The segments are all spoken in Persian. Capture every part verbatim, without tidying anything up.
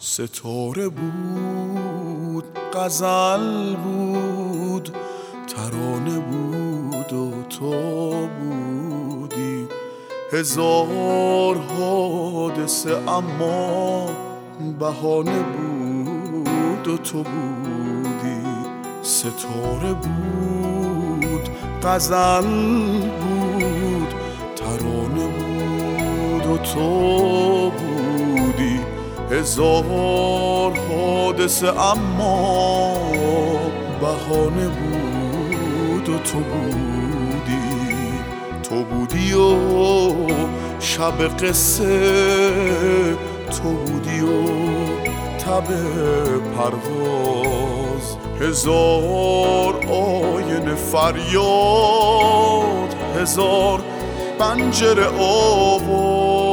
ستاره بود، غزل بود، ترانه بود و تو بودی. هزار حادثه اما بهانه بود و تو بودی. ستاره بود، غزل بود، ترانه بود و تو بودی. هزار حادثه اما بهانه بود و تو بودی. تو بودی و شب قصه، تو بودی و تب پرواز. هزار آینه فریاد، هزار پنجره آواز.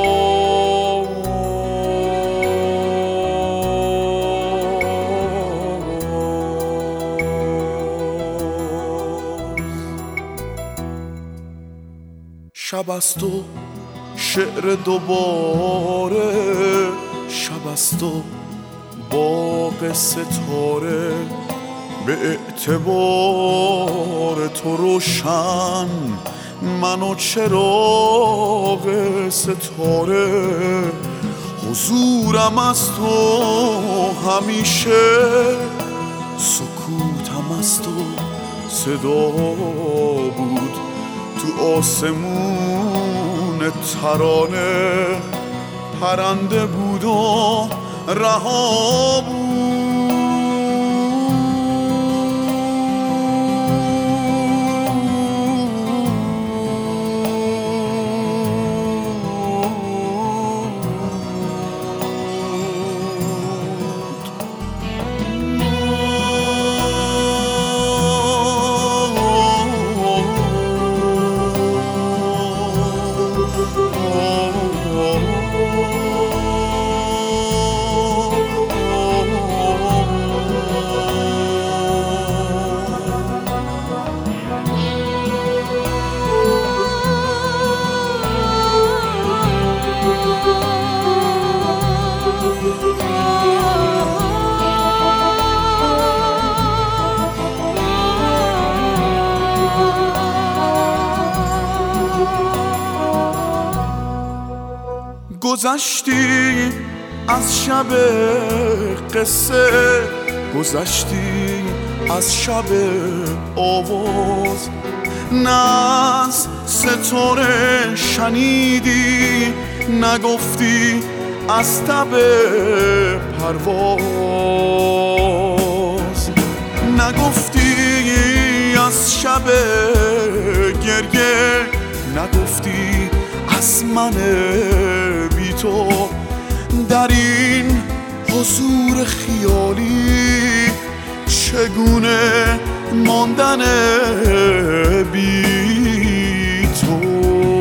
شب است و شعر دوباره، شب است و باغ ستاره. به اعتبار تو روشن من و چراغ ستاره. حضورم از تو همیشه، سکوتم از تو صدا بود. تو آسمون ترانه پرنده بود و رها بود. گذشتی از شب قصه، گذشتی از شب آواز. نه از ستاره شنیدی، نگفتی از تب پرواز. نگفتی از شب گریه، نگفتی از من بی تو. در این حضور خیالی چگونه ماندن بی تو.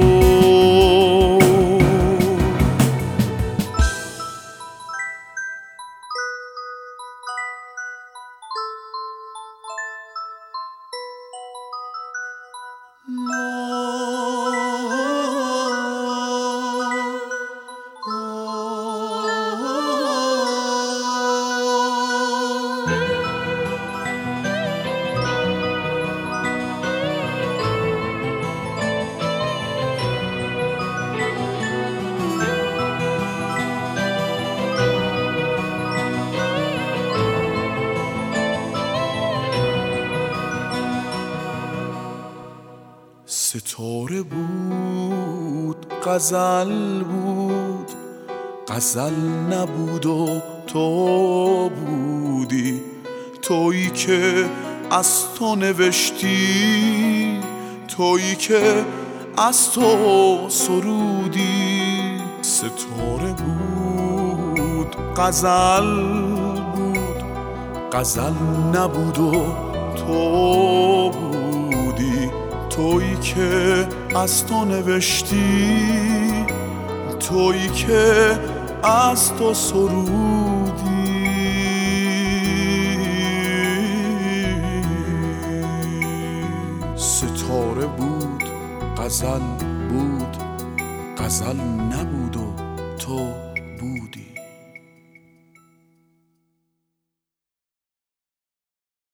ستاره بود، غزل بود، غزل نبود و تو بودی. تویی که از تو نوشتی، تویی که از تو سرودی. ستاره بود، غزل بود، غزل نبود و تو بودی. تویی که از تو نوشتی، تویی که از تو سرودی. ستاره بود، غزل بود، غزل نبود و تو بودی.